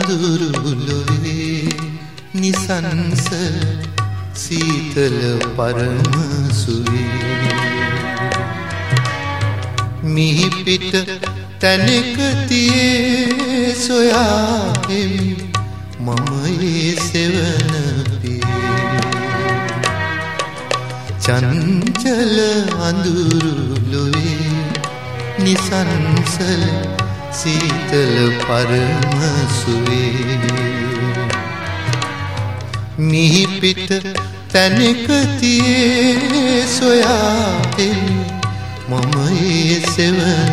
අඳුරුලොවේ නිසංස සීතල පරම සුවේ මිහිපිට තැනක තියේ සොයා එමි මම ඒ සෙවන පියේ චංචල අඳුරුලොවේ නිසංසල සීතල පරම සුවේ මිහිපිට තැනක තියේ සොයා එමි මම ඒ සෙවන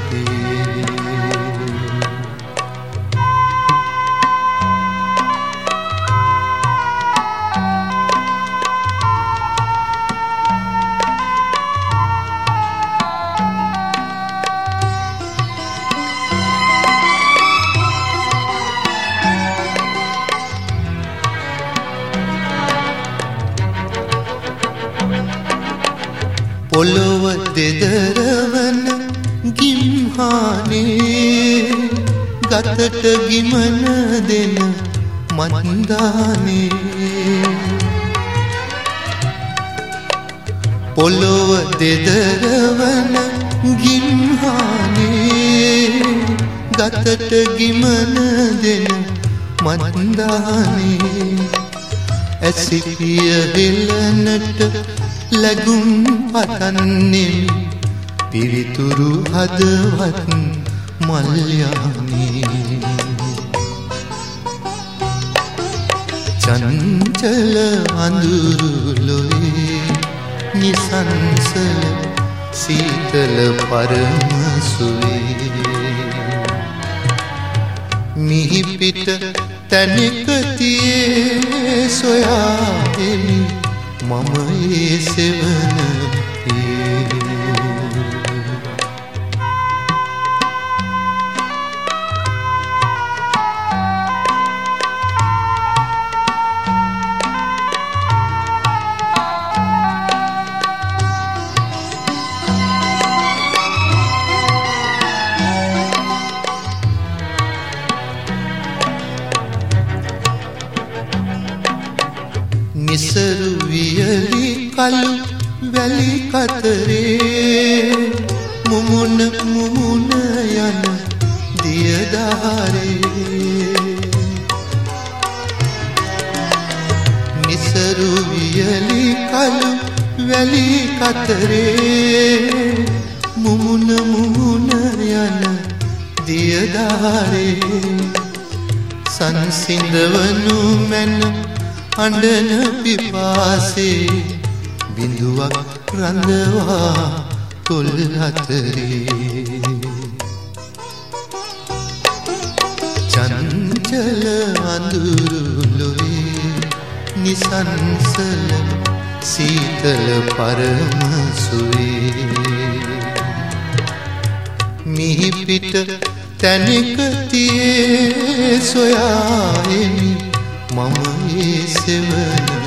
පොළොව දෙදරවන ගිම්හානේ ගතට ගිමන දෙන මන්දානේ පොළොව දෙදරවන ගිම්හානේ ගතට ගිමන දෙන මන්දානේ ඇසිපිය හෙලනට ලැගුම් පතන්නේ පිරිතුරු හදවත් මල්යානේ චංචල අඳුරුලොවේ නිසංසල සීතල පරම සුවේ මිහිපිට තැනක තියේ සොයා එමි මම ඒ සෙවන නිසරු වියලි කළු වැලි කතරේ මුමුණ මුමුණ යන දියදාරේ නිසරු වියලි කළු වැලි කතරේ මුමුණ මුමුණ යන දියදාරේ සංසිඳවනු මැන අඬන පිපාසේ බිඳුවක් රඳවා තොල් අතරේ චංචල අඳුරුලොවේ නිසංසල සීතල පරම සුවේ මිහිපිට තැනක තියේ සොයා එමි මම ඒ සෙවන